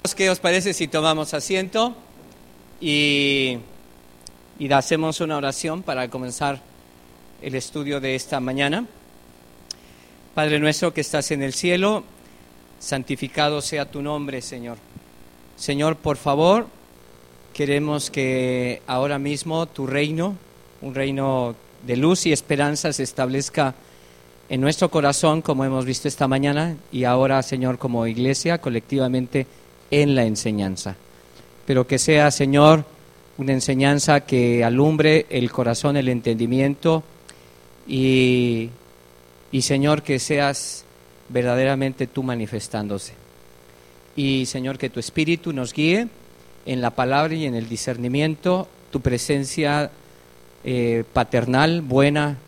¿Qué os parece si tomamos asiento y hacemos una oración para comenzar el estudio de esta mañana? Padre nuestro que estás en el cielo, santificado sea tu nombre, Señor. Señor, por favor, queremos que ahora mismo tu reino, un reino de luz y esperanza, se establezca en nuestro corazón, como hemos visto esta mañana, y ahora, Señor, como iglesia, colectivamente, en la enseñanza. Pero que sea, Señor, una enseñanza que alumbre el corazón, el entendimiento, y Señor, que seas verdaderamente tú manifestándose. Y, Señor, que tu Espíritu nos guíe en la palabra y en el discernimiento, tu presencia paternal, buena,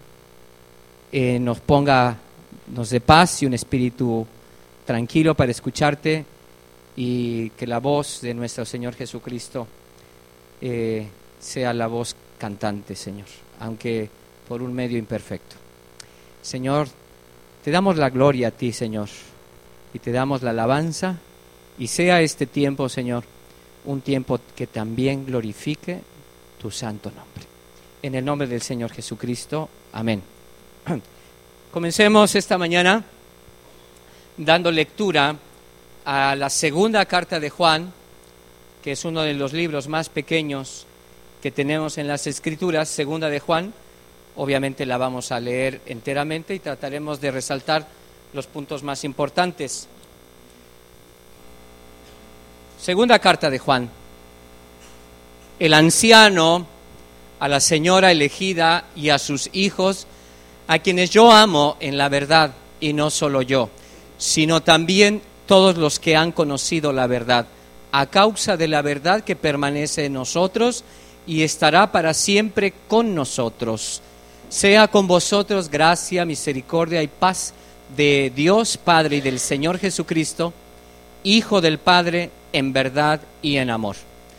nos dé paz y un espíritu tranquilo para escucharte, y que la voz de nuestro Señor Jesucristo sea la voz cantante, Señor, aunque por un medio imperfecto. Señor, te damos la gloria a ti, Señor, y te damos la alabanza, y sea este tiempo, Señor, un tiempo que también glorifique tu santo nombre. En el nombre del Señor Jesucristo, amén. Comencemos esta mañana dando lectura a la segunda carta de Juan, que es uno de los libros más pequeños que tenemos en las Escrituras. Segunda de Juan, obviamente la vamos a leer enteramente y trataremos de resaltar los puntos más importantes. Segunda carta de Juan. El anciano, a la señora elegida y a sus hijos, a quienes yo amo en la verdad, y no solo yo, sino también todos los que han conocido la verdad, a causa de la verdad que permanece en nosotros y estará para siempre con nosotros. Sea con vosotros gracia, misericordia y paz de Dios Padre y del Señor Jesucristo, Hijo del Padre, en verdad y en amor.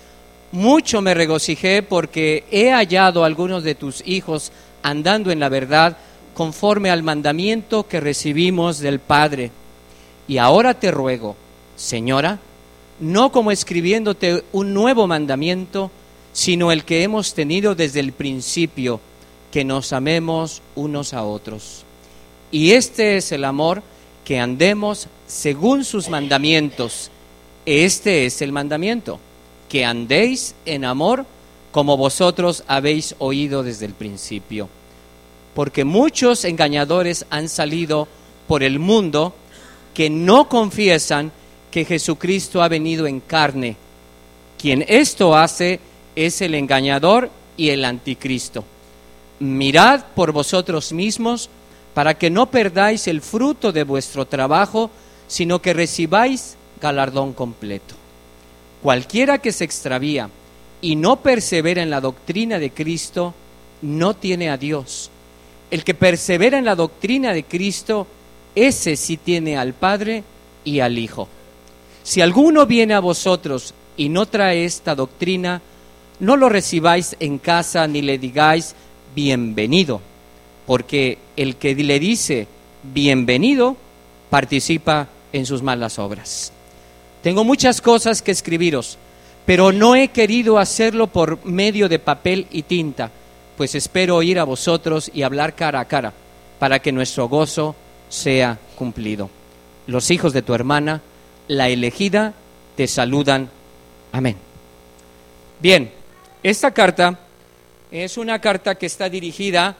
Mucho me regocijé porque he hallado a algunos de tus hijos andando en la verdad, conforme al mandamiento que recibimos del Padre. Y ahora te ruego, Señora, no como escribiéndote un nuevo mandamiento, sino el que hemos tenido desde el principio, que nos amemos unos a otros. Y este es el amor, que andemos según sus mandamientos. Este es el mandamiento, que andéis en amor, como vosotros habéis oído desde el principio. Porque muchos engañadores han salido por el mundo, que no confiesan que Jesucristo ha venido en carne. Quien esto hace es el engañador y el anticristo. Mirad por vosotros mismos, para que no perdáis el fruto de vuestro trabajo, sino que recibáis galardón completo. Cualquiera que se extravía y no persevera en la doctrina de Cristo, no tiene a Dios. El que persevera en la doctrina de Cristo, ese sí tiene al Padre y al Hijo. Si alguno viene a vosotros y no trae esta doctrina, no lo recibáis en casa ni le digáis bienvenido, porque el que le dice bienvenido participa en sus malas obras. Tengo muchas cosas que escribiros, pero no he querido hacerlo por medio de papel y tinta, pues espero ir a vosotros y hablar cara a cara, para que nuestro gozo sea cumplido. Los hijos de tu hermana, la elegida, te saludan. Amén. Bien, esta carta es una carta que está dirigida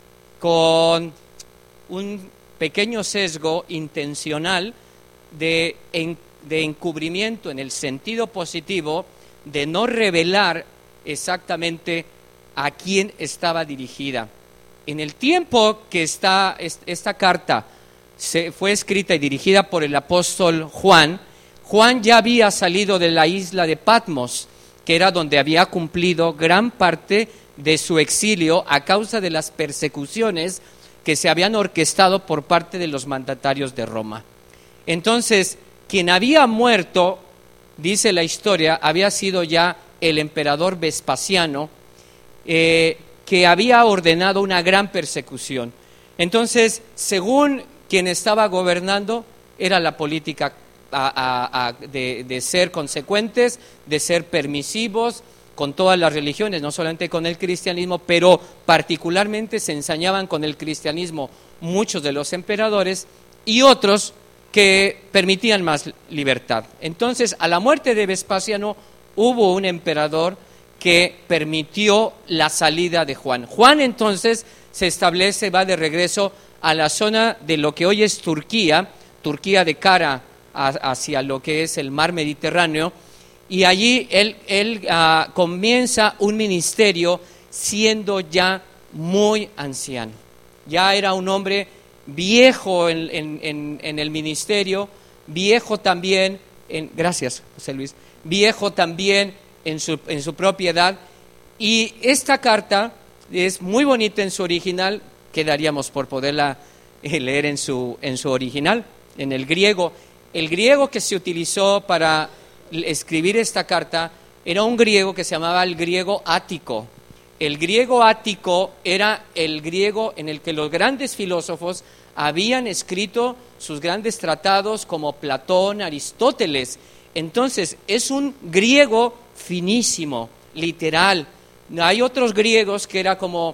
con un pequeño sesgo intencional de encubrimiento, en el sentido positivo de no revelar exactamente a quién estaba dirigida. En el tiempo que esta carta fue escrita y dirigida por el apóstol Juan ya había salido de la isla de Patmos, que era donde había cumplido gran parte de su exilio a causa de las persecuciones que se habían orquestado por parte de los mandatarios de Roma. Entonces, quien había muerto, dice la historia, había sido ya el emperador Vespasiano, que había ordenado una gran persecución. Entonces, según quien estaba gobernando, era la política de ser consecuentes, de ser permisivos con todas las religiones, no solamente con el cristianismo, pero particularmente se ensañaban con el cristianismo muchos de los emperadores y otros que permitían más libertad. Entonces, a la muerte de Vespasiano hubo un emperador que permitió la salida de Juan. Juan entonces se establece, va de regreso a la zona de lo que hoy es Turquía de cara hacia lo que es el mar Mediterráneo, y allí él comienza un ministerio siendo ya muy anciano. Ya era un hombre viejo en el ministerio, viejo también, gracias José Luis, viejo también en su propiedad, y esta carta es muy bonita en su original, quedaríamos por poderla leer en su original, en el griego. El griego que se utilizó para escribir esta carta era un griego que se llamaba el griego ático. El griego ático era el griego en el que los grandes filósofos habían escrito sus grandes tratados como Platón, Aristóteles. Entonces, es un griego finísimo, literal. Hay otros griegos que era como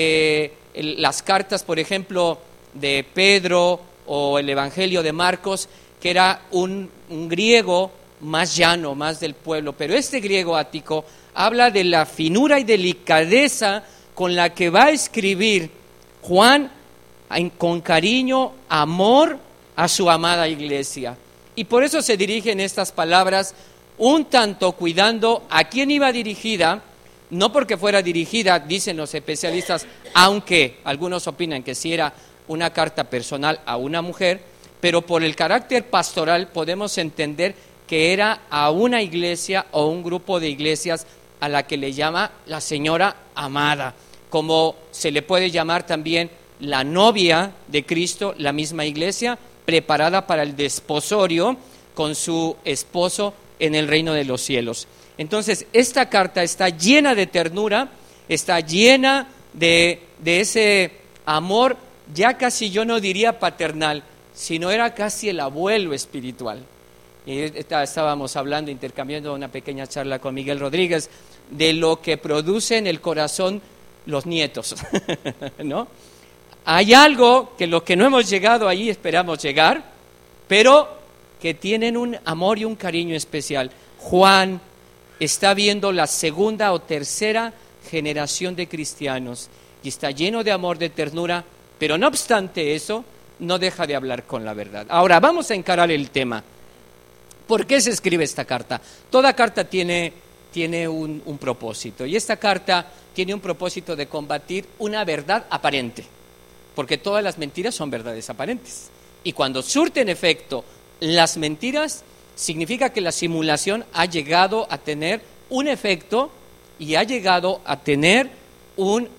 las cartas, por ejemplo, de Pedro o el Evangelio de Marcos, que era un griego más llano, más del pueblo. Pero este griego ático habla de la finura y delicadeza con la que va a escribir Juan con cariño, amor a su amada iglesia. Y por eso se dirigen estas palabras un tanto cuidando a quién iba dirigida, no porque fuera dirigida, dicen los especialistas, aunque algunos opinan que sí era una carta personal a una mujer, pero por el carácter pastoral podemos entender que era a una iglesia o un grupo de iglesias a la que le llama la señora amada, como se le puede llamar también la novia de Cristo, la misma iglesia, preparada para el desposorio con su esposo en el reino de los cielos. Entonces, esta carta está llena de ternura, está llena de ese amor, ya casi yo no diría paternal, sino era casi el abuelo espiritual. Y estábamos hablando, intercambiando una pequeña charla con Miguel Rodríguez, de lo que produce en el corazón los nietos, ¿no? Hay algo que los que no hemos llegado ahí esperamos llegar, pero que tienen un amor y un cariño especial. Juan está viendo la segunda o tercera generación de cristianos y está lleno de amor, de ternura, pero no obstante eso, no deja de hablar con la verdad. Ahora, vamos a encarar el tema. ¿Por qué se escribe esta carta? Toda carta tiene un propósito, y esta carta tiene un propósito de combatir una verdad aparente, porque todas las mentiras son verdades aparentes. Y cuando surten efecto las mentiras, significa que la simulación ha llegado a tener un efecto y ha llegado a tener un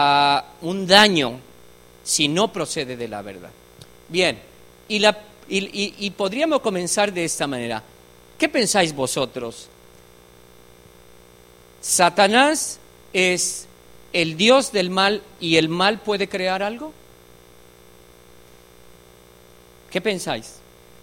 daño si no procede de la verdad. Bien, y podríamos comenzar de esta manera. ¿Qué pensáis vosotros? ¿Satanás es el Dios del mal y el mal puede crear algo? ¿Qué pensáis?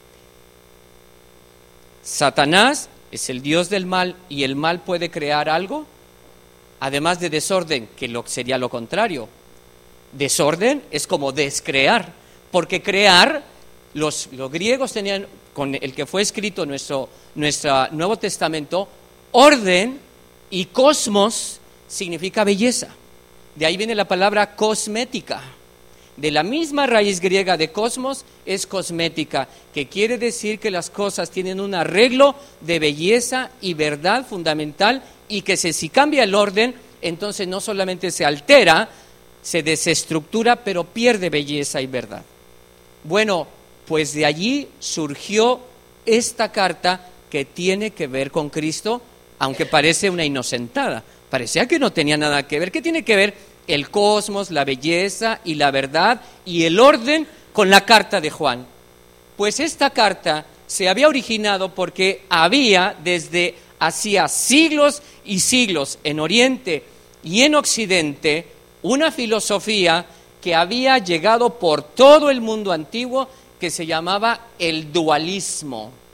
¿Satanás es el Dios del mal y el mal puede crear algo? Además de desorden, que sería lo contrario. Desorden es como descrear, porque crear, los griegos tenían, con el que fue escrito nuestro Nuevo Testamento, orden, y cosmos significa belleza. De ahí viene la palabra cosmética. De la misma raíz griega de cosmos es cosmética, que quiere decir que las cosas tienen un arreglo de belleza y verdad fundamental, y que si cambia el orden, entonces no solamente se altera, se desestructura, pero pierde belleza y verdad. Bueno, pues de allí surgió esta carta que tiene que ver con Cristo, aunque parece una inocentada. Parecía que no tenía nada que ver. ¿Qué tiene que ver el cosmos, la belleza y la verdad y el orden con la carta de Juan? Pues esta carta se había originado porque había desde hacía siglos y siglos en Oriente y en Occidente una filosofía que había llegado por todo el mundo antiguo, que se llamaba el dualismo.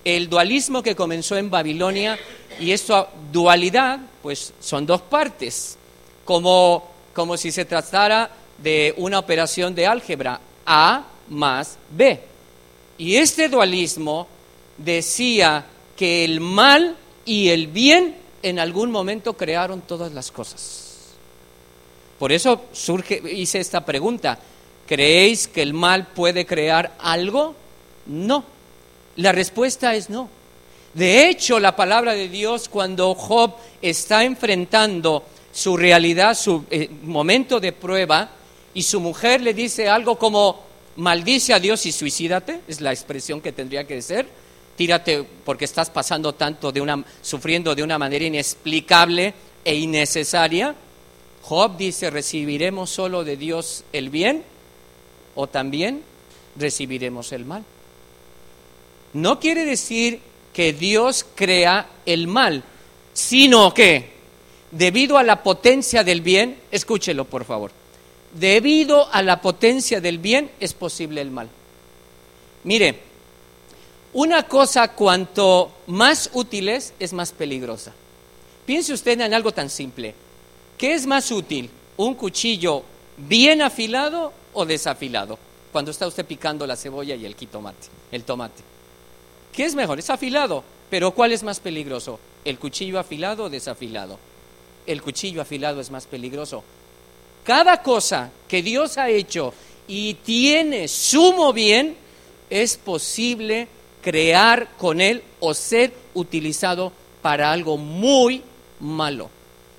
el dualismo que comenzó en Babilonia, y esta dualidad, pues son dos partes, como si se tratara de una operación de álgebra, A más B. Y este dualismo decía que el mal y el bien en algún momento crearon todas las cosas. Por eso hice esta pregunta: ¿creéis que el mal puede crear algo? No. La respuesta es no. De hecho, la palabra de Dios, cuando Job está enfrentando su realidad, su momento de prueba, y su mujer le dice algo como: maldice a Dios y suicídate, es la expresión que tendría que ser, tírate porque estás pasando tanto, sufriendo de una manera inexplicable e innecesaria. Job dice: ¿recibiremos solo de Dios el bien o también recibiremos el mal? No quiere decir que Dios crea el mal, sino que debido a la potencia del bien, escúchelo por favor, debido a la potencia del bien es posible el mal. Mire, una cosa cuanto más útil es más peligrosa. Piense usted en algo tan simple. ¿Qué es más útil? ¿Un cuchillo bien afilado o desafilado? Cuando está usted picando la cebolla y el tomate. ¿Qué es mejor? Es afilado. Pero ¿cuál es más peligroso? ¿El cuchillo afilado o desafilado? El cuchillo afilado es más peligroso. Cada cosa que Dios ha hecho y tiene sumo bien, es posible crear con él o ser utilizado para algo muy malo.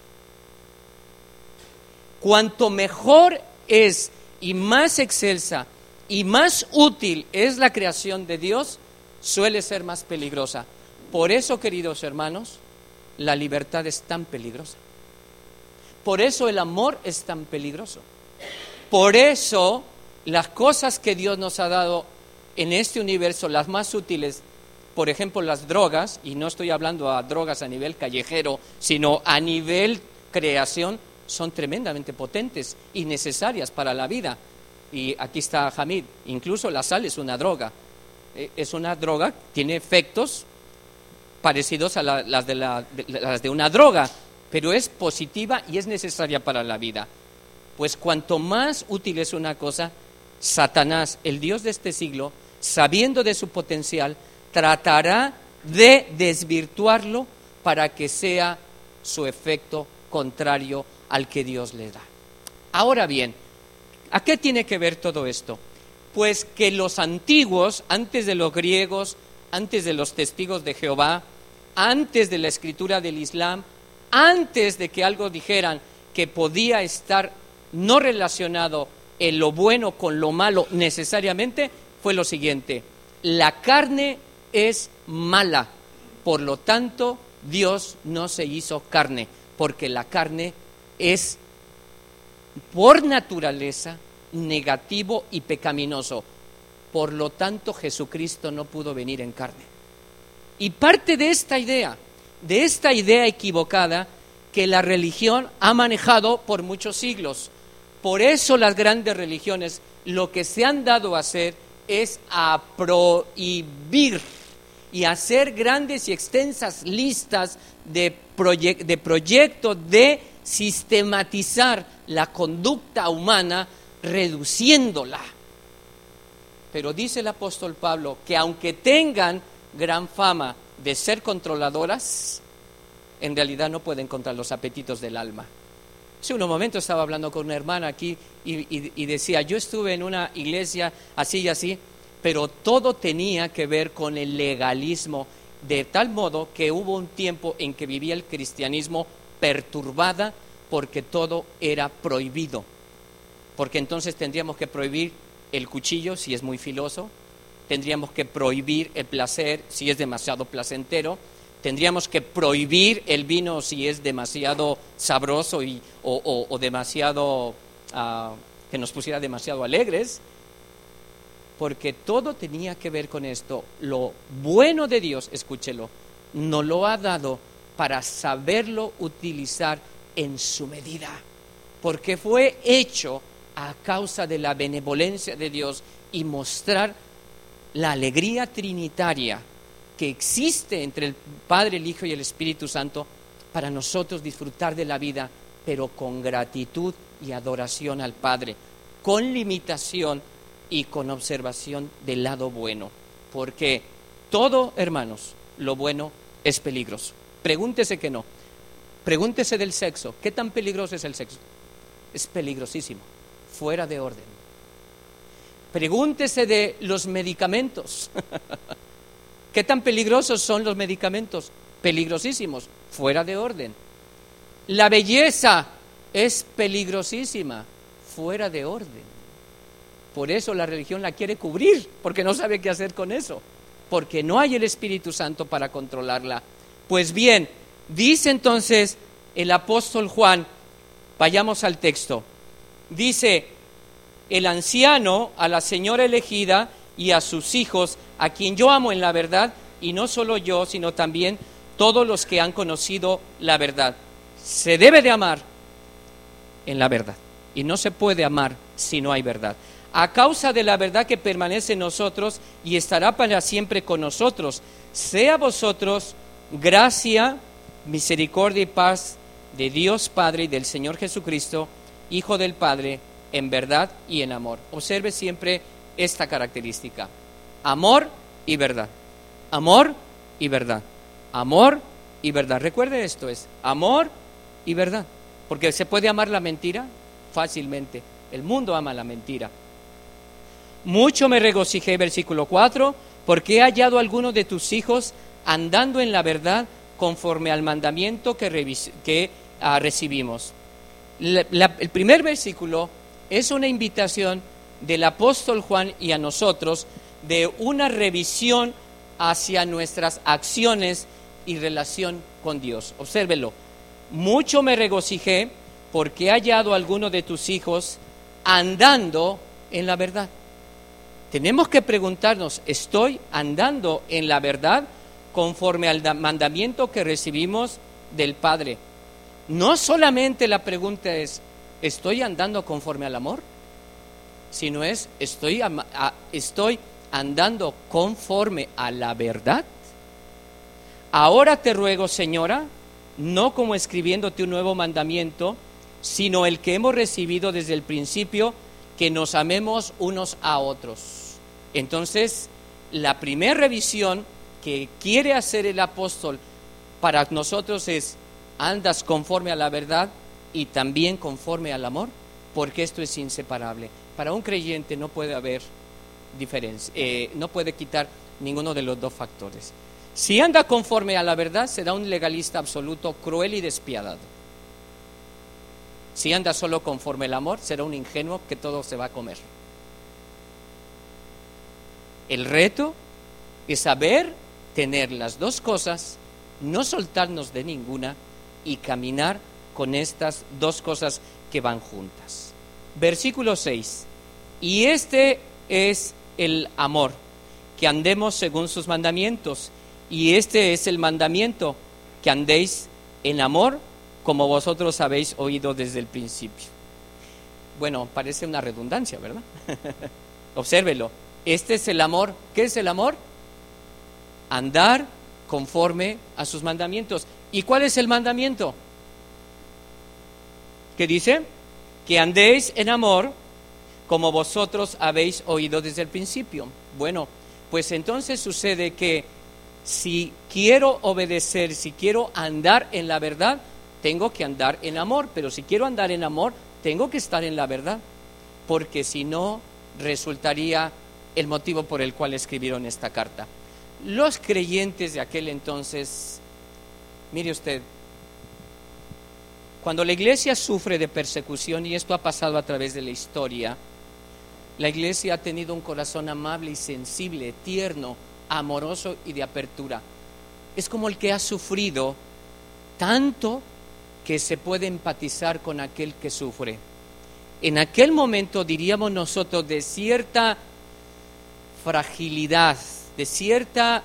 Cuanto mejor es y más excelsa y más útil es la creación de Dios, suele ser más peligrosa. Por eso, queridos hermanos, la libertad es tan peligrosa. Por eso el amor es tan peligroso. Por eso las cosas que Dios nos ha dado en este universo, las más útiles, por ejemplo las drogas, y no estoy hablando a drogas a nivel callejero, sino a nivel creación, son tremendamente potentes y necesarias para la vida. Y aquí está Hamid, incluso la sal es una droga. Es una droga, tiene efectos parecidos a las de una droga, pero es positiva y es necesaria para la vida. Pues cuanto más útil es una cosa, Satanás, el Dios de este siglo, sabiendo de su potencial, tratará de desvirtuarlo para que sea su efecto contrario al que Dios le da. Ahora bien, ¿a qué tiene que ver todo esto? Pues que los antiguos, antes de los griegos, antes de los testigos de Jehová, antes de la escritura del Islam, antes de que algo dijeran que podía estar no relacionado en lo bueno con lo malo necesariamente, fue lo siguiente: la carne es mala, por lo tanto Dios no se hizo carne, porque la carne es por naturaleza negativo y pecaminoso, por lo tanto Jesucristo no pudo venir en carne. Y parte de esta idea equivocada que la religión ha manejado por muchos siglos. Por eso las grandes religiones lo que se han dado a hacer es a prohibir y hacer grandes y extensas listas de proyectos de sistematizar la conducta humana, reduciéndola. Pero dice el apóstol Pablo que aunque tengan gran fama de ser controladoras, en realidad no pueden contra los apetitos del alma. Hace unos momentos estaba hablando con una hermana aquí y decía: yo estuve en una iglesia así y así, pero todo tenía que ver con el legalismo, de tal modo que hubo un tiempo en que vivía el cristianismo perturbada porque todo era prohibido. Porque entonces tendríamos que prohibir el cuchillo si es muy filoso, tendríamos que prohibir el placer si es demasiado placentero, tendríamos que prohibir el vino si es demasiado sabroso o demasiado, que nos pusiera demasiado alegres, porque todo tenía que ver con esto. Lo bueno de Dios, escúchelo, nos lo ha dado para saberlo utilizar en su medida, porque fue hecho a causa de la benevolencia de Dios y mostrar la alegría trinitaria que existe entre el Padre, el Hijo y el Espíritu Santo para nosotros disfrutar de la vida, pero con gratitud y adoración al Padre, con limitación y con observación del lado bueno, porque todo, hermanos, lo bueno es peligroso. Pregúntese que no. Pregúntese del sexo. ¿Qué tan peligroso es el sexo? Es peligrosísimo, fuera de orden. Pregúntese de los medicamentos. ¿Qué tan peligrosos son los medicamentos? Peligrosísimos, fuera de orden. La belleza es peligrosísima, fuera de orden. Por eso la religión la quiere cubrir, porque no sabe qué hacer con eso, porque no hay el Espíritu Santo para controlarla. Pues bien, dice entonces el apóstol Juan, vayamos al texto, dice: el anciano a la señora elegida y a sus hijos, a quien yo amo en la verdad, y no solo yo, sino también todos los que han conocido la verdad. Se debe de amar en la verdad, y no se puede amar si no hay verdad. A causa de la verdad que permanece en nosotros y estará para siempre con nosotros, sea a vosotros gracia, misericordia y paz de Dios Padre y del Señor Jesucristo, Hijo del Padre, en verdad y en amor. Observe siempre esta característica: amor y verdad. Amor y verdad. Amor y verdad. Recuerde esto, es amor y verdad. Porque se puede amar la mentira fácilmente. El mundo ama la mentira. Mucho me regocijé, versículo 4, porque he hallado a alguno de tus hijos andando en la verdad conforme al mandamiento que recibimos. El primer versículo es una invitación del apóstol Juan y a nosotros de una revisión hacia nuestras acciones y relación con Dios. Obsérvelo. Mucho me regocijé porque he hallado a alguno de tus hijos andando en la verdad. Tenemos que preguntarnos: ¿estoy andando en la verdad conforme al mandamiento que recibimos del Padre? No solamente la pregunta es: ¿estoy andando conforme al amor? Sino es: ¿estoy andando conforme a la verdad? Ahora te ruego, señora, no como escribiéndote un nuevo mandamiento, sino el que hemos recibido desde el principio, que nos amemos unos a otros. Entonces, la primera revisión que quiere hacer el apóstol para nosotros es: ¿andas conforme a la verdad y también conforme al amor? Porque esto es inseparable. Para un creyente no puede haber diferencia, no puede quitar ninguno de los dos factores. Si anda conforme a la verdad, será un legalista absoluto, cruel y despiadado. Si anda solo conforme al amor, será un ingenuo que todo se va a comer. El reto es saber tener las dos cosas, no soltarnos de ninguna y caminar con estas dos cosas que van juntas. Versículo 6. Y este es el amor, que andemos según sus mandamientos. Y este es el mandamiento, que andéis en amor, como vosotros habéis oído desde el principio. Bueno, parece una redundancia, ¿verdad? Obsérvelo. Este es el amor. ¿Qué es el amor? Andar conforme a sus mandamientos. ¿Y cuál es el mandamiento? ¿Qué dice? Que andéis en amor, como vosotros habéis oído desde el principio. Bueno, pues entonces sucede que si quiero obedecer, si quiero andar en la verdad, tengo que andar en amor. Pero si quiero andar en amor, tengo que estar en la verdad, porque si no, resultaría el motivo por el cual escribieron esta carta. Los creyentes de aquel entonces, mire usted, cuando la iglesia sufre de persecución, y esto ha pasado a través de la historia, la iglesia ha tenido un corazón amable y sensible, tierno, amoroso y de apertura. Es como el que ha sufrido tanto que se puede empatizar con aquel que sufre. En aquel momento, diríamos nosotros, de cierta fragilidad, de cierta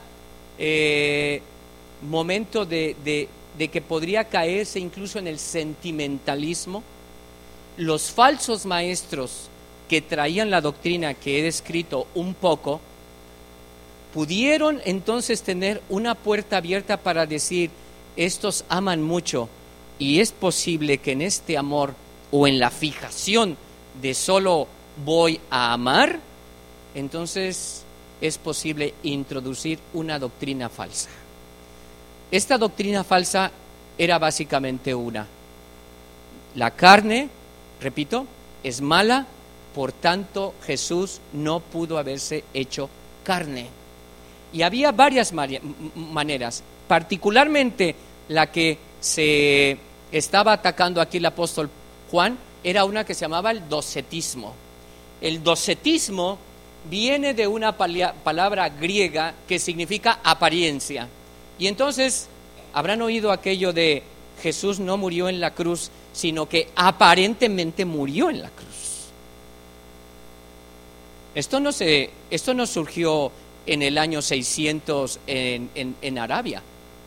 momento de que podría caerse incluso en el sentimentalismo, los falsos maestros que traían la doctrina que he descrito un poco, pudieron entonces tener una puerta abierta para decir, estos aman mucho y es posible que en este amor o en la fijación de solo voy a amar, entonces es posible introducir una doctrina falsa. Esta doctrina falsa era básicamente una: la carne, repito, es mala, por tanto Jesús no pudo haberse hecho carne. Y había varias maneras, particularmente la que se estaba atacando aquí el apóstol Juan, era una que se llamaba el docetismo. El docetismo viene de una palabra griega que significa apariencia. Y entonces habrán oído aquello de Jesús no murió en la cruz, sino que aparentemente murió en la cruz. Esto no surgió en el año 600 en Arabia.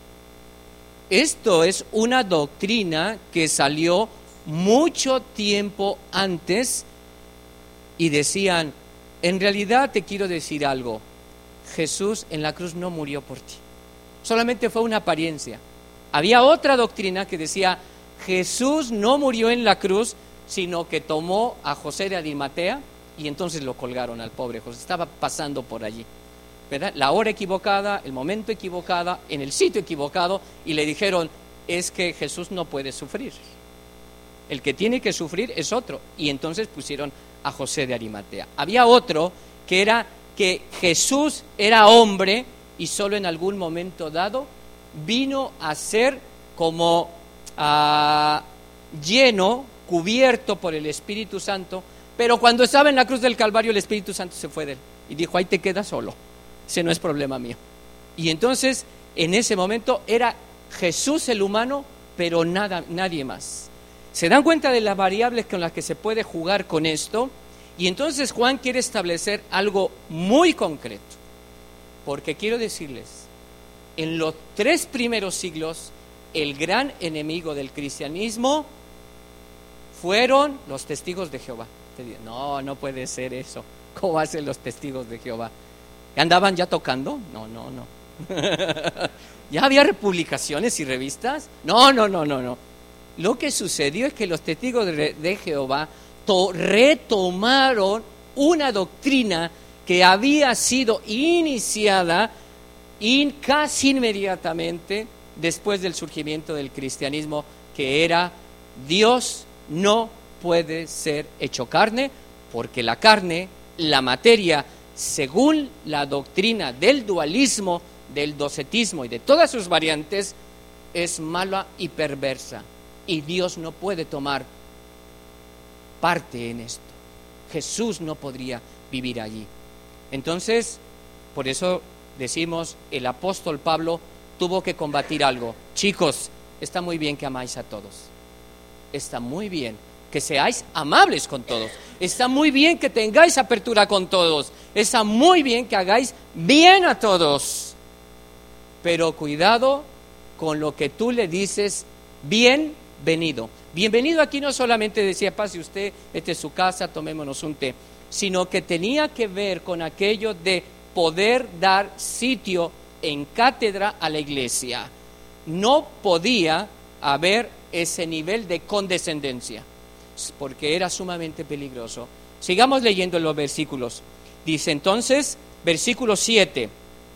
Esto es una doctrina que salió mucho tiempo antes y decían, en realidad te quiero decir algo, Jesús en la cruz no murió por ti, solamente fue una apariencia. Había otra doctrina que decía, Jesús no murió en la cruz, sino que tomó a José de Arimatea y entonces lo colgaron al pobre José, estaba pasando por allí, ¿verdad? La hora equivocada, el momento equivocado, en el sitio equivocado, y le dijeron, es que Jesús no puede sufrir, el que tiene que sufrir es otro, y entonces pusieron a José de Arimatea. Había otro que era que Jesús era hombre y solo en algún momento dado vino a ser como lleno, cubierto por el Espíritu Santo, pero cuando estaba en la cruz del Calvario el Espíritu Santo se fue de él y dijo, ahí te quedas solo, ese no es problema mío. Y entonces en ese momento era Jesús el humano, pero nadie más. ¿Se dan cuenta de las variables con las que se puede jugar con esto? Y entonces Juan quiere establecer algo muy concreto, porque quiero decirles, en los 3 primeros siglos, el gran enemigo del cristianismo fueron los testigos de Jehová. No puede ser eso. ¿Cómo hacen los testigos de Jehová? ¿Andaban ya tocando? No. ¿Ya había publicaciones y revistas? No. Lo que sucedió es que los testigos de Jehová retomaron una doctrina que había sido iniciada casi inmediatamente después del surgimiento del cristianismo, que era Dios no puede ser hecho carne, porque la carne, la materia, según la doctrina del dualismo, del docetismo y de todas sus variantes, es mala y perversa. Y Dios no puede tomar parte en esto. Jesús no podría vivir allí. Entonces, por eso decimos, el apóstol Pablo tuvo que combatir algo. Chicos, está muy bien que amáis a todos. Está muy bien que seáis amables con todos. Está muy bien que tengáis apertura con todos. Está muy bien que hagáis bien a todos. Pero cuidado con lo que tú le dices, bienvenido. Bienvenido aquí no solamente decía, pase usted, esta es su casa, tomémonos un té, sino que tenía que ver con aquello de poder dar sitio en cátedra a la iglesia. No podía haber ese nivel de condescendencia, porque era sumamente peligroso. Sigamos leyendo los versículos. Dice entonces, versículo 7,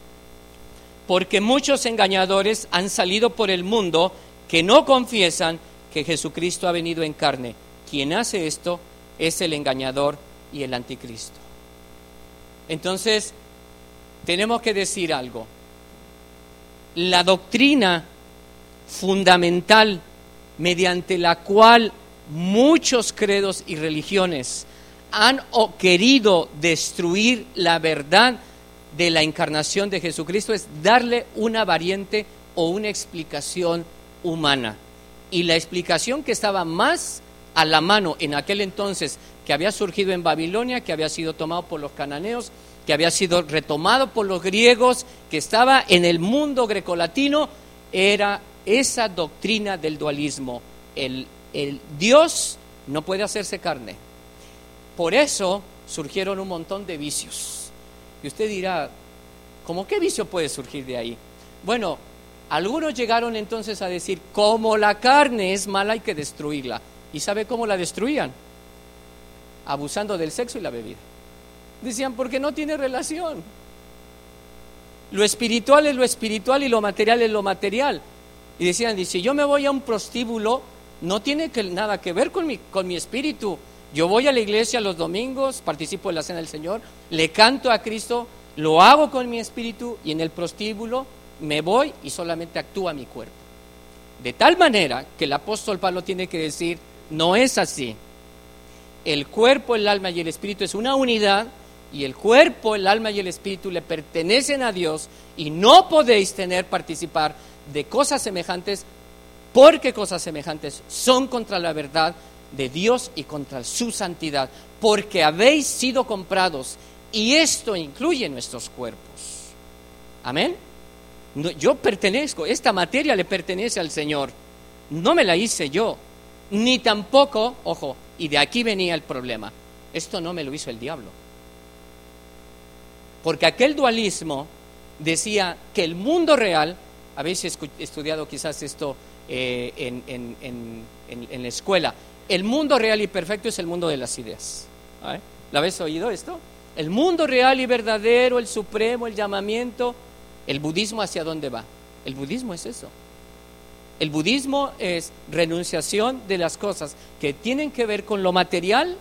porque muchos engañadores han salido por el mundo que no confiesan que Jesucristo ha venido en carne. Quien hace esto es el engañador y el anticristo. Entonces, tenemos que decir algo. La doctrina fundamental mediante la cual muchos credos y religiones han querido destruir la verdad de la encarnación de Jesucristo es darle una variante o una explicación humana. Y la explicación que estaba más a la mano en aquel entonces, que había surgido en Babilonia, que había sido tomado por los cananeos, que había sido retomado por los griegos, que estaba en el mundo grecolatino, era esa doctrina del dualismo. El Dios no puede hacerse carne. Por eso surgieron un montón de vicios. Y usted dirá, ¿Cómo qué vicio puede surgir de ahí? Bueno, algunos llegaron entonces a decir, como la carne es mala, hay que destruirla. ¿Y sabe cómo la destruían? Abusando del sexo y la bebida. Decían, porque no tiene relación. Lo espiritual es lo espiritual y lo material es lo material. Y decían, dice, yo me voy a un prostíbulo, no tiene nada que ver con mi espíritu. Yo voy a la iglesia los domingos, participo en la cena del Señor, le canto a Cristo, lo hago con mi espíritu, y en el prostíbulo me voy y solamente actúa mi cuerpo. De tal manera que el apóstol Pablo tiene que decir, no es así. El cuerpo, el alma y el espíritu es una unidad, y el cuerpo, el alma y el espíritu le pertenecen a Dios, y no podéis participar de cosas semejantes, porque cosas semejantes son contra la verdad de Dios y contra su santidad, porque habéis sido comprados, y esto incluye nuestros cuerpos. Amén. Yo pertenezco, esta materia le pertenece al Señor, no me la hice yo, ni tampoco, ojo, y de aquí venía el problema, esto no me lo hizo el diablo, porque aquel dualismo decía que el mundo real, habéis estudiado quizás esto en la escuela, el mundo real y perfecto es el mundo de las ideas. ¿Lo habéis oído esto? El mundo real y verdadero, el supremo, el llamamiento. ¿El budismo hacia dónde va? El budismo es eso. El budismo es renunciación de las cosas que tienen que ver con lo material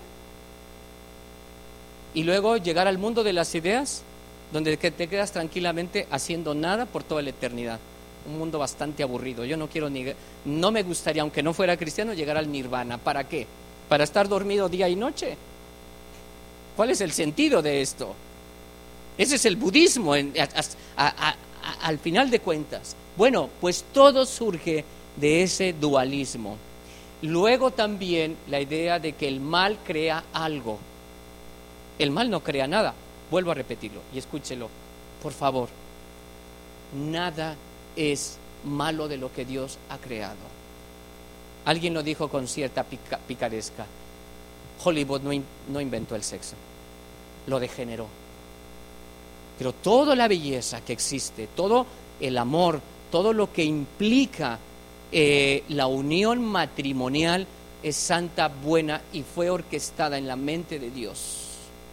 y luego llegar al mundo de las ideas, donde te quedas tranquilamente haciendo nada por toda la eternidad. Un mundo bastante aburrido. Yo no me gustaría, aunque no fuera cristiano, llegar al nirvana. ¿Para qué? ¿Para estar dormido día y noche? ¿Cuál es el sentido de esto? Ese es el budismo al final de cuentas. Bueno, pues todo surge de ese dualismo. Luego también la idea de que el mal crea algo. El mal no crea nada. Vuelvo a repetirlo y escúchelo, por favor. Nada es malo de lo que Dios ha creado. Alguien lo dijo con cierta picaresca. Hollywood no inventó el sexo, lo degeneró. Pero toda la belleza que existe, todo el amor, todo lo que implica la unión matrimonial es santa, buena y fue orquestada en la mente de Dios.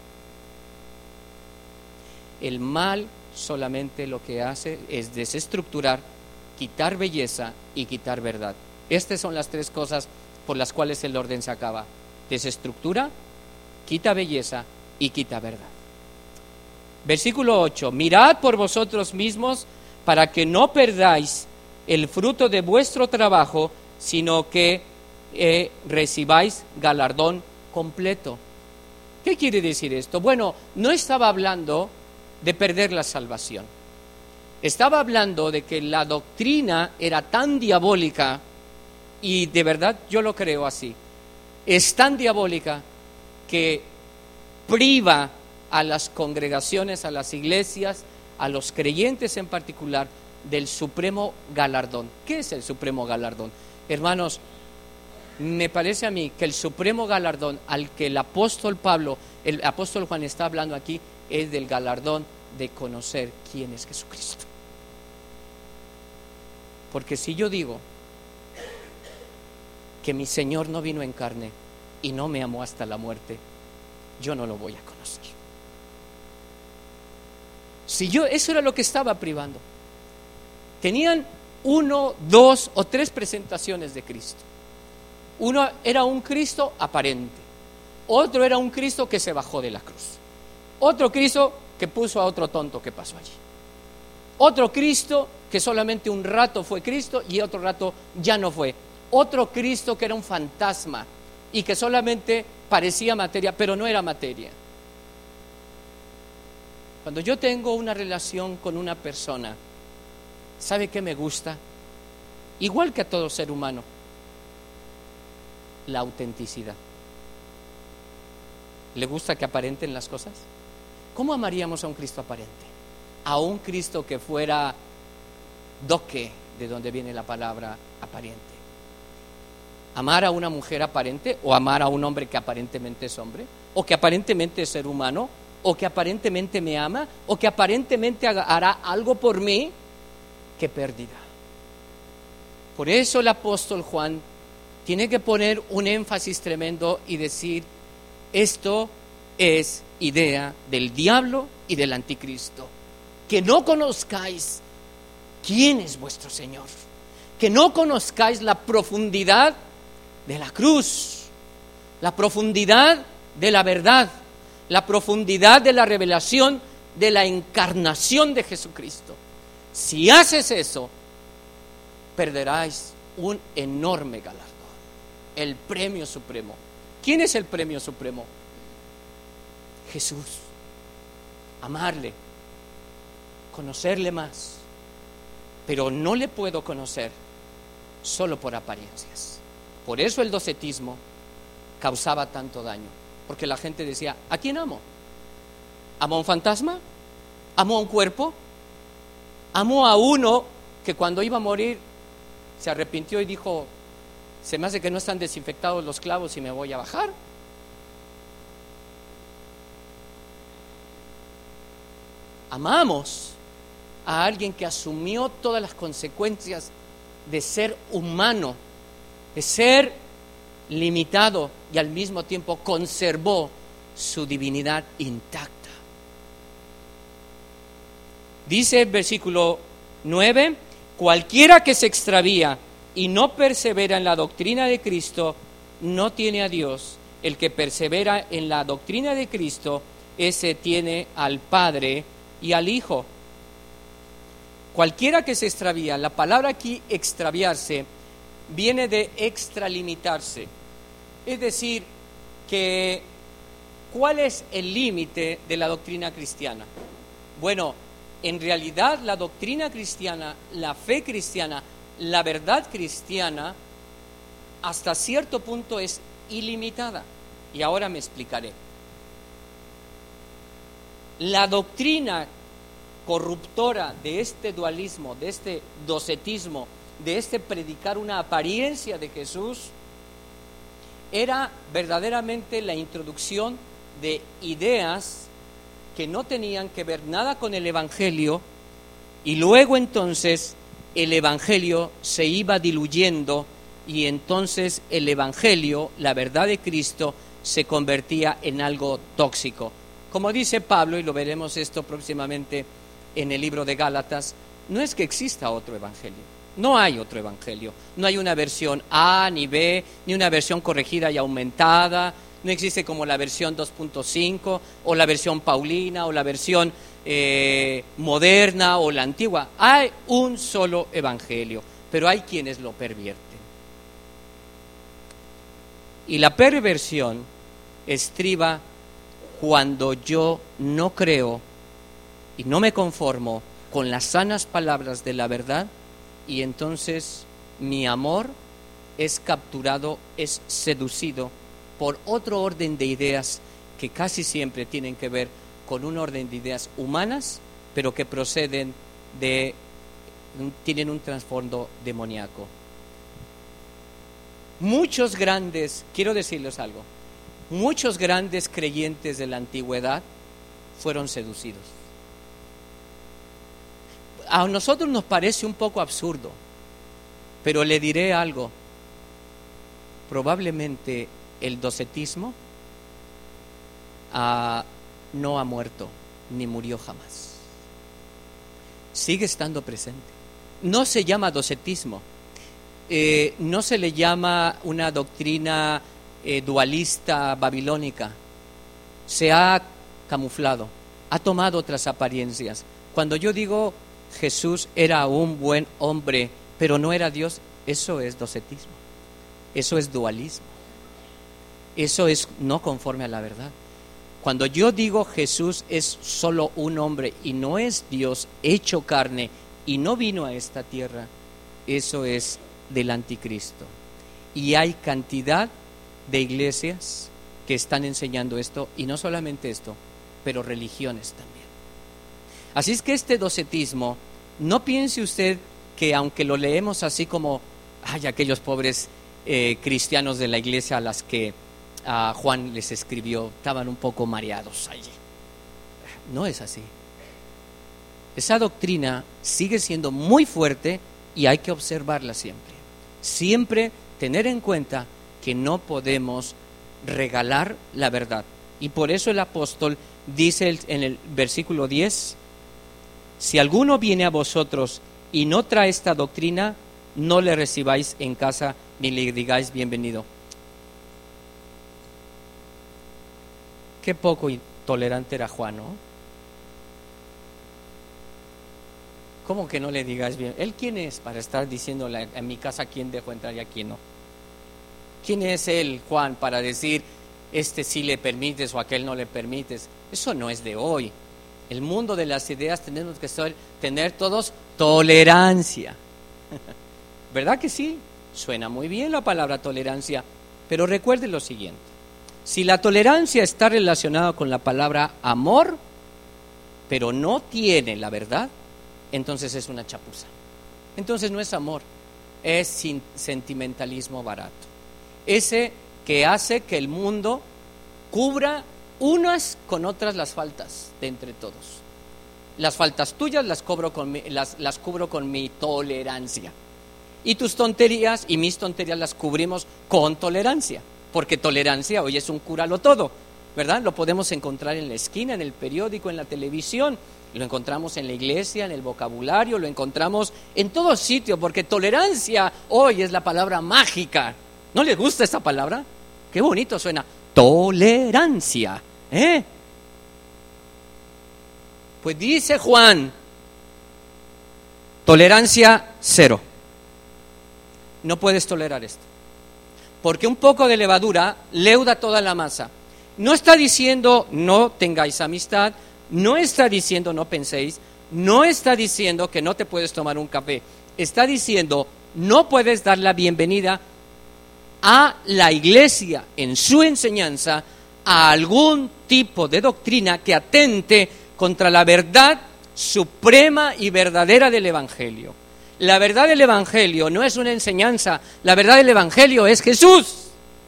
El mal solamente lo que hace es desestructurar, quitar belleza y quitar verdad. Estas son las tres cosas por las cuales el orden se acaba. Desestructura, quita belleza y quita verdad. Versículo 8. Mirad por vosotros mismos para que no perdáis el fruto de vuestro trabajo, sino que recibáis galardón completo. ¿Qué quiere decir esto? Bueno, no estaba hablando de perder la salvación. Estaba hablando de que la doctrina era tan diabólica, y de verdad yo lo creo así, es tan diabólica que priva a las congregaciones, a las iglesias, a los creyentes en particular, del supremo galardón. ¿Qué es el supremo galardón? Hermanos, me parece a mí que el supremo galardón al que el apóstol Juan está hablando aquí es del galardón de conocer quién es Jesucristo. Porque si yo digo que mi Señor no vino en carne y no me amó hasta la muerte, yo no lo voy a conocer. Eso era lo que estaba privando. Tenían 1, 2 o 3 presentaciones de Cristo. Uno era un Cristo aparente, otro era un Cristo que se bajó de la cruz, otro Cristo que puso a otro tonto que pasó allí, otro Cristo que solamente un rato fue Cristo y otro rato ya no fue, otro Cristo que era un fantasma y que solamente parecía materia pero no era materia. Cuando yo tengo una relación con una persona, ¿sabe qué me gusta? Igual que a todo ser humano, la autenticidad. ¿Le gusta que aparenten las cosas? ¿Cómo amaríamos a un Cristo aparente? A un Cristo que fuera doque, de donde viene la palabra aparente. Amar a una mujer aparente o amar a un hombre que aparentemente es hombre o que aparentemente es ser humano o que aparentemente me ama, o que aparentemente hará algo por mí, qué pérdida. Por eso el apóstol Juan tiene que poner un énfasis tremendo y decir, esto es idea del diablo y del anticristo. Que no conozcáis quién es vuestro Señor, que no conozcáis la profundidad de la cruz, la profundidad de la verdad, la profundidad de la revelación de la encarnación de Jesucristo. Si haces eso, perderás un enorme galardón, el premio supremo. ¿Quién es el premio supremo? Jesús. Amarle, conocerle más, pero no le puedo conocer solo por apariencias. Por eso el docetismo causaba tanto daño, porque la gente decía, ¿a quién amo? ¿Amo a un fantasma? ¿Amo a un cuerpo? ¿Amo a uno que cuando iba a morir se arrepintió y dijo, se me hace que no están desinfectados los clavos y me voy a bajar? Amamos a alguien que asumió todas las consecuencias de ser humano, de ser limitado y al mismo tiempo conservó su divinidad intacta. Dice el versículo 9, cualquiera que se extravía y no persevera en la doctrina de Cristo, no tiene a Dios. El que persevera en la doctrina de Cristo, ese tiene al Padre y al Hijo. Cualquiera que se extravía, la palabra aquí extraviarse viene de extralimitarse, es decir, que ¿cuál es el límite de la doctrina cristiana? Bueno, en realidad la doctrina cristiana, la fe cristiana, la verdad cristiana, hasta cierto punto es ilimitada, y ahora me explicaré. La doctrina corruptora de este dualismo, de este docetismo, de este predicar una apariencia de Jesús, era verdaderamente la introducción de ideas que no tenían que ver nada con el Evangelio, y luego entonces el Evangelio se iba diluyendo y entonces el Evangelio, la verdad de Cristo, se convertía en algo tóxico. Como dice Pablo, y lo veremos esto próximamente en el libro de Gálatas, no es que exista otro evangelio, no hay otro evangelio, no hay una versión A ni B, ni una versión corregida y aumentada, no existe como la versión 2.5 o la versión paulina o la versión moderna o la antigua. Hay un solo evangelio, pero hay quienes lo pervierten. Y la perversión estriba cuando yo no creo y no me conformo con las sanas palabras de la verdad, y entonces mi amor es capturado, es seducido por otro orden de ideas que casi siempre tienen que ver con un orden de ideas humanas, pero que tienen un trasfondo demoníaco. Muchos grandes, quiero decirles algo, muchos grandes creyentes de la antigüedad fueron seducidos. A nosotros nos parece un poco absurdo, pero le diré algo. Probablemente el docetismo no ha muerto, ni murió jamás. Sigue estando presente. No se llama docetismo, no se le llama una doctrina dualista babilónica. Se ha camuflado, ha tomado otras apariencias. Cuando yo digo Jesús era un buen hombre, pero no era Dios, eso es docetismo, eso es dualismo, eso es no conforme a la verdad. Cuando yo digo Jesús es solo un hombre y no es Dios hecho carne y no vino a esta tierra, eso es del anticristo. Y hay cantidad de iglesias que están enseñando esto, y no solamente esto, pero religiones también. Así es que este docetismo, no piense usted que aunque lo leemos así como, aquellos pobres cristianos de la iglesia a las que Juan les escribió, estaban un poco mareados allí. No es así. Esa doctrina sigue siendo muy fuerte y hay que observarla siempre. Siempre tener en cuenta que no podemos regalar la verdad. Y por eso el apóstol dice en el versículo 10, si alguno viene a vosotros y no trae esta doctrina, no le recibáis en casa ni le digáis bienvenido. Qué poco intolerante era Juan, ¿no? ¿Cómo que no le digáis bien? ¿Él quién es para estar diciéndole en mi casa quién dejo entrar y a quién no? ¿Quién es él, Juan, para decir este sí le permites o aquel no le permites? Eso no es de hoy. El mundo de las ideas tenemos que tener todos tolerancia. ¿Verdad que sí? Suena muy bien la palabra tolerancia, pero recuerde lo siguiente. Si la tolerancia está relacionada con la palabra amor, pero no tiene la verdad, entonces es una chapuza. Entonces no es amor, es sentimentalismo barato. Ese que hace que el mundo cubra unas con otras las faltas de entre todos. Las faltas tuyas las cubro con mi tolerancia. Y tus tonterías y mis tonterías las cubrimos con tolerancia. Porque tolerancia hoy es un cúralo todo, ¿verdad? Lo podemos encontrar en la esquina, en el periódico, en la televisión. Lo encontramos en la iglesia, en el vocabulario, lo encontramos en todo sitio. Porque tolerancia hoy es la palabra mágica. ¿No les gusta esta palabra? Qué bonito suena. Tolerancia, ¿eh? Pues dice Juan, tolerancia cero. No puedes tolerar esto. Porque un poco de levadura leuda toda la masa. No está diciendo no tengáis amistad, no está diciendo no penséis, no está diciendo que no te puedes tomar un café. Está diciendo no puedes dar la bienvenida a la iglesia en su enseñanza a algún tipo de doctrina que atente contra la verdad suprema y verdadera del Evangelio. La verdad del Evangelio no es una enseñanza, la verdad del Evangelio es Jesús.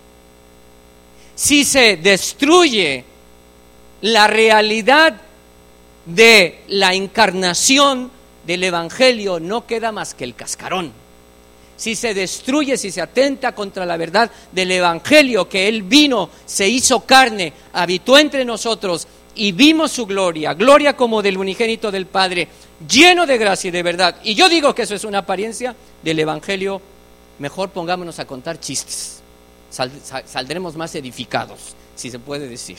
Si se destruye la realidad de la encarnación del Evangelio, no queda más que el cascarón. Si se destruye, si se atenta contra la verdad del Evangelio, que Él vino, se hizo carne, habitó entre nosotros y vimos su gloria, gloria como del unigénito del Padre, lleno de gracia y de verdad. Y yo digo que eso es una apariencia del Evangelio. Mejor pongámonos a contar chistes. Saldremos más edificados, si se puede decir.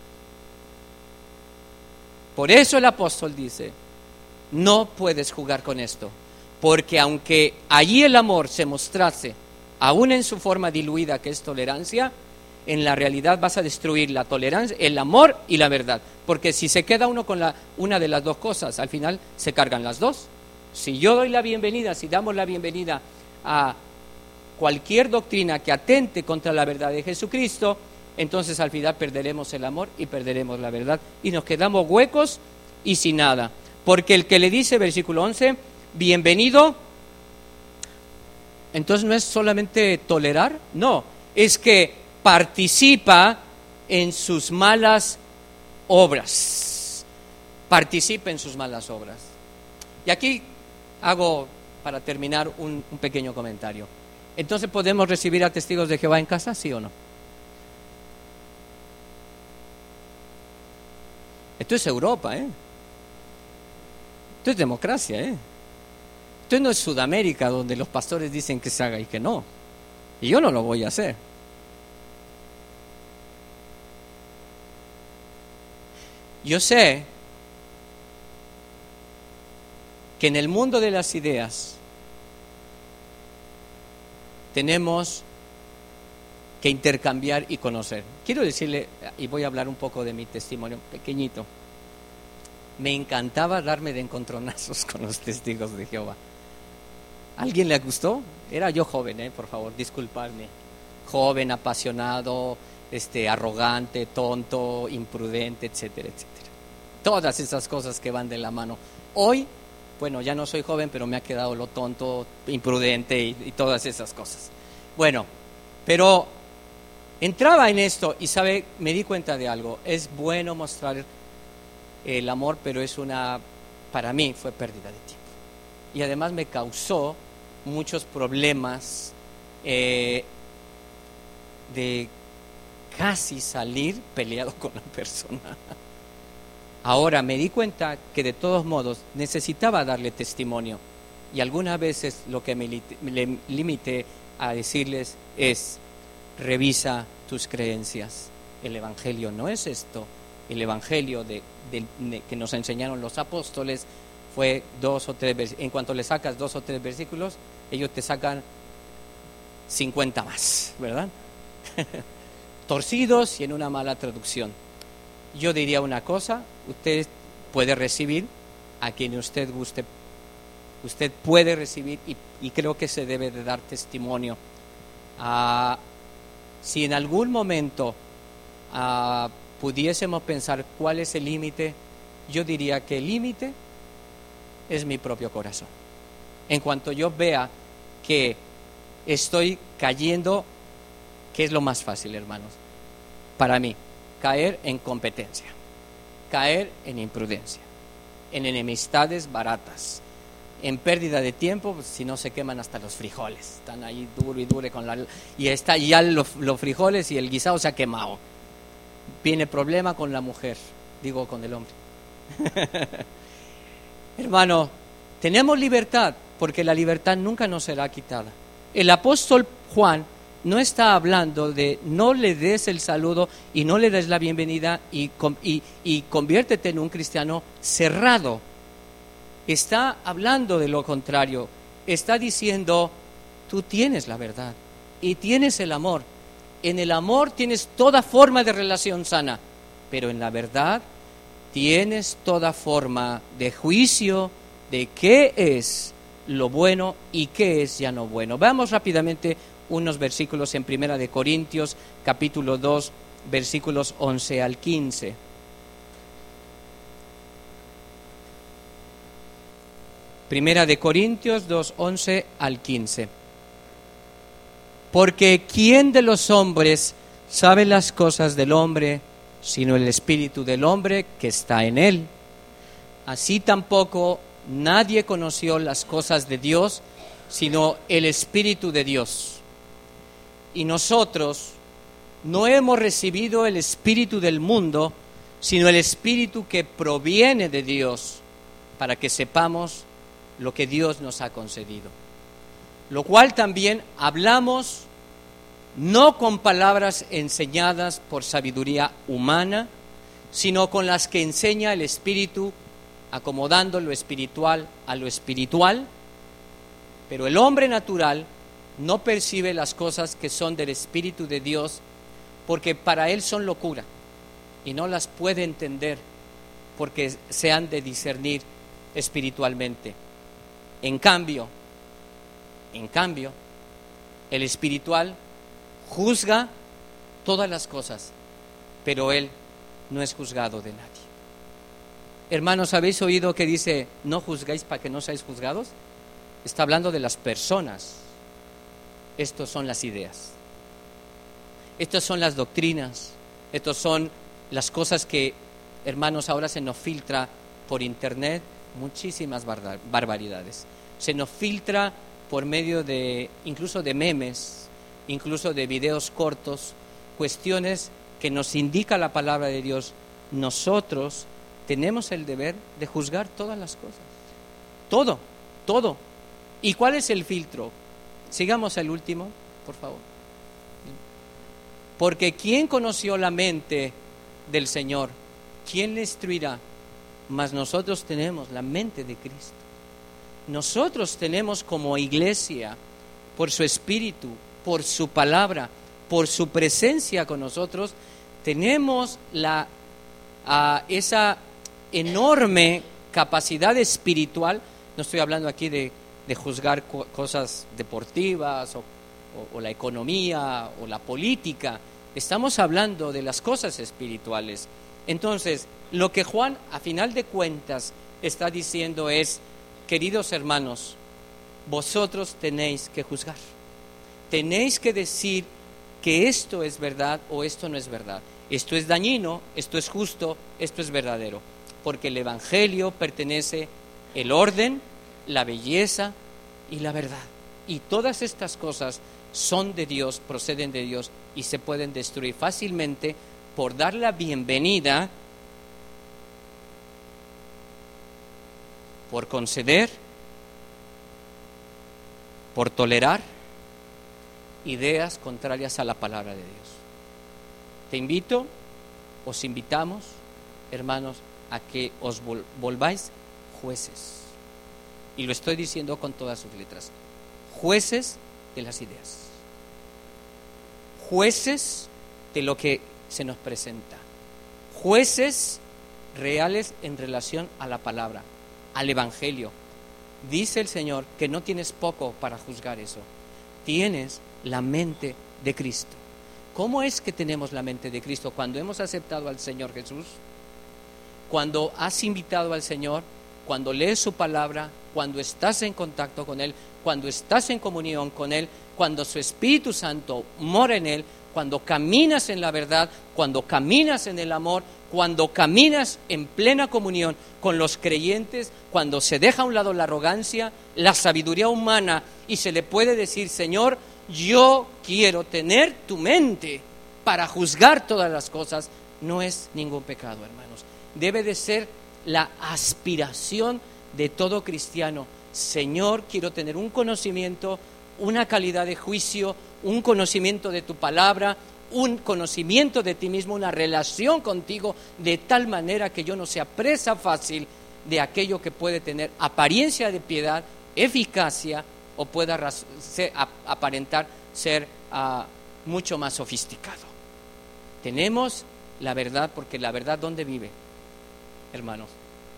Por eso el apóstol dice, no puedes jugar con esto. Porque aunque allí el amor se mostrase, aún en su forma diluida que es tolerancia, en la realidad vas a destruir la tolerancia, el amor y la verdad. Porque si se queda uno con una de las dos cosas, al final se cargan las dos. Si yo doy la bienvenida, si damos la bienvenida a cualquier doctrina que atente contra la verdad de Jesucristo, entonces al final perderemos el amor y perderemos la verdad y nos quedamos huecos y sin nada. Porque el que le dice, versículo 11, bienvenido, entonces no es solamente tolerar, no, es que participa en sus malas obras. Participa en sus malas obras. Y aquí hago, para terminar, un pequeño comentario. Entonces, ¿podemos recibir a testigos de Jehová en casa, sí o no? Esto es Europa, ¿eh? Esto es democracia, ¿eh? Esto no es Sudamérica, donde los pastores dicen que se haga y que no. Y yo no lo voy a hacer. Yo sé que en el mundo de las ideas tenemos que intercambiar y conocer. Quiero decirle, y voy a hablar un poco de mi testimonio pequeñito. Me encantaba darme de encontronazos con los testigos de Jehová. ¿A alguien le gustó? Era yo joven, por favor, disculpadme. Joven, apasionado, arrogante, tonto, imprudente, etcétera, etcétera. Todas esas cosas que van de la mano. Hoy, bueno, ya no soy joven, pero me ha quedado lo tonto, imprudente y todas esas cosas. Bueno, pero entraba en esto y, ¿sabe? Me di cuenta de algo. Es bueno mostrar el amor, pero para mí fue pérdida de tiempo. Y además me causó muchos problemas de casi salir peleado con la persona. Ahora me di cuenta que de todos modos necesitaba darle testimonio, y algunas veces lo que me limité a decirles es: revisa tus creencias. El Evangelio no es esto. El Evangelio que nos enseñaron los apóstoles fue 2 o 3 versículos. En cuanto le sacas 2 o 3 versículos, ellos te sacan 50 más, ¿verdad? Torcidos y en una mala traducción. Yo diría una cosa: usted puede recibir a quien usted guste. Usted puede recibir y creo que se debe de dar testimonio. Si en algún momento pudiésemos pensar cuál es el límite, yo diría que el límite es mi propio corazón. En cuanto yo vea que estoy cayendo, ¿qué es lo más fácil, hermanos? Para mí, caer en competencia, caer en imprudencia, en enemistades baratas, en pérdida de tiempo. Pues, si no, se queman hasta los frijoles, están ahí duro y duro y está ya los frijoles y el guisado se ha quemado. Viene problema con la mujer, digo con el hombre. Hermano, tenemos libertad, porque la libertad nunca nos será quitada. El apóstol Juan no está hablando de no le des el saludo y no le des la bienvenida y conviértete en un cristiano cerrado. Está hablando de lo contrario. Está diciendo: tú tienes la verdad y tienes el amor. En el amor tienes toda forma de relación sana, pero en la verdad tienes toda forma de juicio de qué es lo bueno y qué es ya no bueno. Veamos rápidamente unos versículos en 1 de Corintios, capítulo 2, versículos 11 al 15. Primera de Corintios 2, 11 al 15. Porque ¿quién de los hombres sabe las cosas del hombre, sino el espíritu del hombre que está en él? Así tampoco nadie conoció las cosas de Dios, sino el Espíritu de Dios. Y nosotros no hemos recibido el espíritu del mundo, sino el espíritu que proviene de Dios, para que sepamos lo que Dios nos ha concedido. Lo cual también hablamos no con palabras enseñadas por sabiduría humana, sino con las que enseña el Espíritu, acomodando lo espiritual a lo espiritual. Pero el hombre natural no percibe las cosas que son del Espíritu de Dios, porque para él son locura y no las puede entender, porque se han de discernir espiritualmente. En cambio, el espiritual juzga todas las cosas, pero él no es juzgado de nadie. Hermanos, ¿habéis oído que dice: no juzgáis para que no seáis juzgados? Está hablando de las personas. Estos son las ideas, estas son las doctrinas, estas son las cosas que, hermanos, ahora se nos filtra por internet muchísimas barbaridades. Se nos filtra por medio de, incluso de memes, incluso de videos cortos, cuestiones que nos indica la palabra de Dios. Nosotros tenemos el deber de juzgar todas las cosas. Todo. ¿Y cuál es el filtro? Sigamos el último, por favor. Porque ¿quién conoció la mente del Señor? ¿Quién le instruirá? Mas nosotros tenemos la mente de Cristo. Nosotros tenemos como iglesia, por su Espíritu, por su palabra, por su presencia con nosotros, tenemos esa enorme capacidad espiritual. No estoy hablando aquí de juzgar cosas deportivas o la economía o la política. Estamos hablando de las cosas espirituales. Entonces, lo que Juan, a final de cuentas, está diciendo es: queridos hermanos, vosotros tenéis que juzgar. Tenéis que decir que esto es verdad o esto no es verdad. Esto es dañino, esto es justo, esto es verdadero. porque el Evangelio pertenece el orden, la belleza y la verdad. Y todas estas cosas son de Dios, proceden de Dios y se pueden destruir fácilmente por dar la bienvenida, por conceder, por tolerar ideas contrarias a la palabra de Dios. Te invito, os invitamos, hermanos, a que os volváis jueces. Y lo estoy diciendo con todas sus letras. Jueces de las ideas. Jueces de lo que se nos presenta. Jueces reales en relación a la palabra, al Evangelio. Dice el Señor que no tienes poco para juzgar eso. Tienes la mente de Cristo. ¿Cómo es que tenemos la mente de Cristo? Cuando hemos aceptado al Señor Jesús, cuando has invitado al Señor, cuando lees su palabra, cuando estás en contacto con Él, cuando estás en comunión con Él, cuando su Espíritu Santo mora en Él, cuando caminas en la verdad, cuando caminas en el amor, cuando caminas en plena comunión con los creyentes, cuando se deja a un lado la arrogancia, la sabiduría humana y se le puede decir: Señor, yo quiero tener tu mente para juzgar todas las cosas, no es ningún pecado, hermanos. Debe de ser la aspiración de todo cristiano. Señor, quiero tener un conocimiento, una calidad de juicio, un conocimiento de tu palabra, un conocimiento de ti mismo, una relación contigo, de tal manera que yo no sea presa fácil de aquello que puede tener apariencia de piedad, eficacia, o pueda aparentar ser mucho más sofisticado. Tenemos la verdad, porque la verdad, ¿dónde vive, hermanos?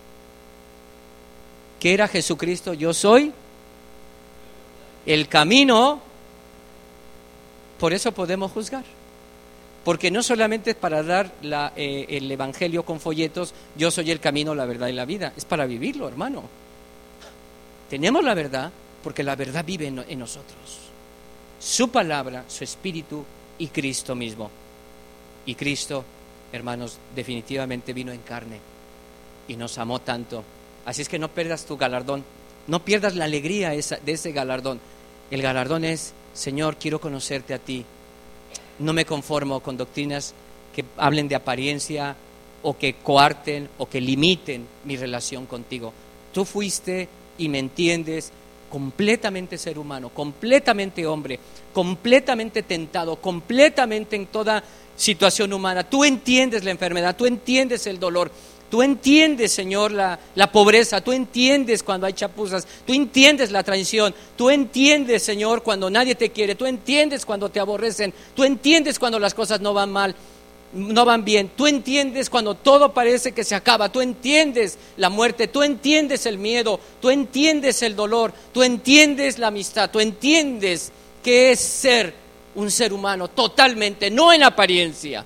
¿Qué era Jesucristo? Yo soy el camino. Por eso podemos juzgar, porque no solamente es para dar el Evangelio con folletos, yo soy el camino, la verdad y la vida, es para vivirlo, hermano. Tenemos la verdad porque la verdad vive en nosotros, su palabra, su Espíritu y Cristo mismo. Y Cristo, hermanos, definitivamente vino en carne y nos amó tanto. Así es que no pierdas tu galardón, no pierdas la alegría de ese galardón. El galardón es: Señor, quiero conocerte a ti. No me conformo con doctrinas que hablen de apariencia o que coarten o que limiten mi relación contigo. Tú fuiste y me entiendes, completamente ser humano, completamente hombre, completamente tentado, completamente en toda situación humana. Tú entiendes la enfermedad, tú entiendes el dolor, tú entiendes, Señor, la pobreza, tú entiendes cuando hay chapuzas, tú entiendes la traición, tú entiendes, Señor, cuando nadie te quiere, tú entiendes cuando te aborrecen, tú entiendes cuando las cosas no van mal, no van bien, tú entiendes cuando todo parece que se acaba, tú entiendes la muerte, tú entiendes el miedo, tú entiendes el dolor, tú entiendes la amistad, tú entiendes qué es ser un ser humano totalmente, no en apariencia.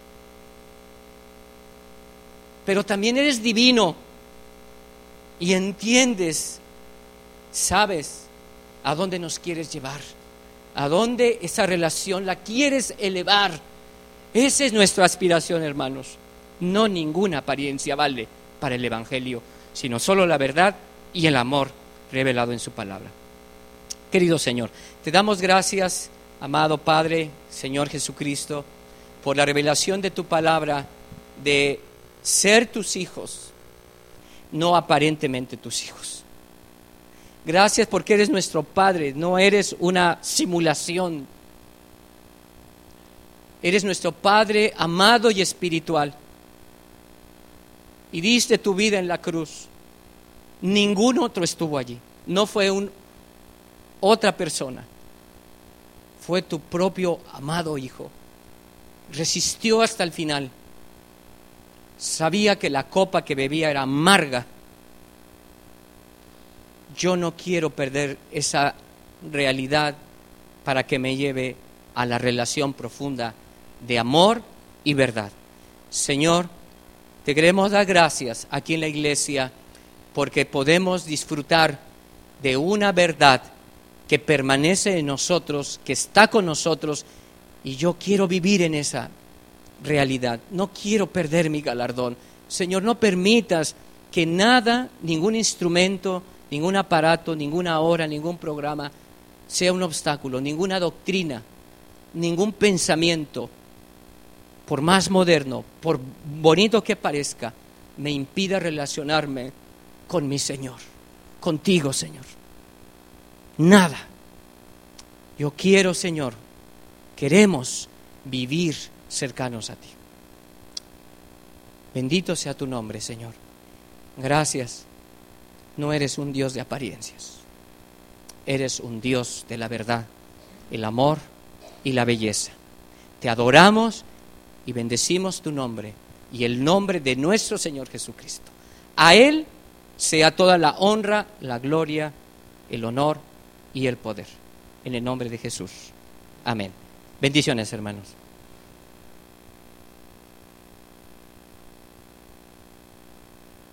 Pero también eres divino y entiendes, sabes a dónde nos quieres llevar, a dónde esa relación la quieres elevar. Esa es nuestra aspiración, hermanos. No ninguna apariencia vale para el Evangelio, sino solo la verdad y el amor revelado en su palabra. Querido Señor, te damos gracias, amado Padre, Señor Jesucristo, por la revelación de tu palabra, de ser tus hijos, no aparentemente tus hijos. Gracias porque eres nuestro Padre, no eres una simulación. Eres nuestro Padre amado y espiritual. Y diste tu vida en la cruz. Ningún otro estuvo allí. No fue otra persona. Fue tu propio amado Hijo. Resistió hasta el final. Sabía que la copa que bebía era amarga. Yo no quiero perder esa realidad para que me lleve a la relación profunda de amor y verdad. Señor, te queremos dar gracias aquí en la iglesia porque podemos disfrutar de una verdad que permanece en nosotros, que está con nosotros, y yo quiero vivir en esa realidad. No quiero perder mi galardón. Señor, no permitas que nada, ningún instrumento, ningún aparato, ninguna hora, ningún programa sea un obstáculo, ninguna doctrina, ningún pensamiento, por más moderno, por bonito que parezca, me impida relacionarme con mi Señor, contigo, Señor. Nada. Yo quiero, Señor, queremos vivir cercanos a ti. Bendito sea tu nombre, Señor. Gracias. No eres un Dios de apariencias. Eres un Dios de la verdad, el amor y la belleza. Te adoramos y bendecimos tu nombre y el nombre de nuestro Señor Jesucristo. A Él sea toda la honra, la gloria, el honor y el poder. En el nombre de Jesús. Amén. Bendiciones, hermanos.